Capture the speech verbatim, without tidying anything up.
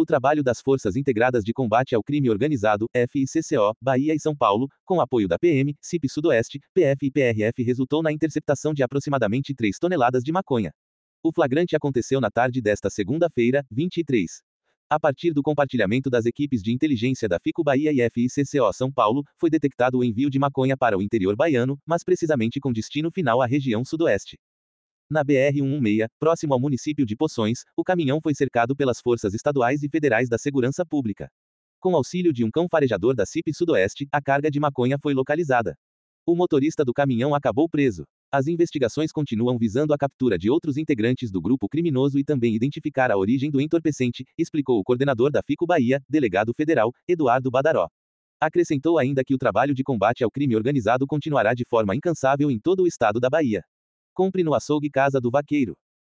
trabalho das Forças Integradas de Combate ao Crime Organizado, F I C C O, Bahia e São Paulo, com apoio da P M, C I P Sudoeste, P F e P R F resultou na interceptação de aproximadamente três toneladas de maconha. O flagrante aconteceu na tarde desta segunda-feira, vinte e três. A partir do compartilhamento das equipes de inteligência da FICO Bahia e F I C C O São Paulo, foi detectado o envio de maconha para o interior baiano, mas precisamente com destino final à região sudoeste. Na B R cento e dezesseis, próximo ao município de Poções, o caminhão foi cercado pelas forças estaduais e federais da segurança pública. Com auxílio de um cão farejador da C I P Sudoeste, a carga de maconha foi localizada. O motorista do caminhão acabou preso. As investigações continuam visando a captura de outros integrantes do grupo criminoso e também identificar a origem do entorpecente, explicou o coordenador da FICO Bahia, delegado federal, Eduardo Badaró. Acrescentou ainda que o trabalho de combate ao crime organizado continuará de forma incansável em todo o estado da Bahia. Compre no açougue Casa do Vaqueiro.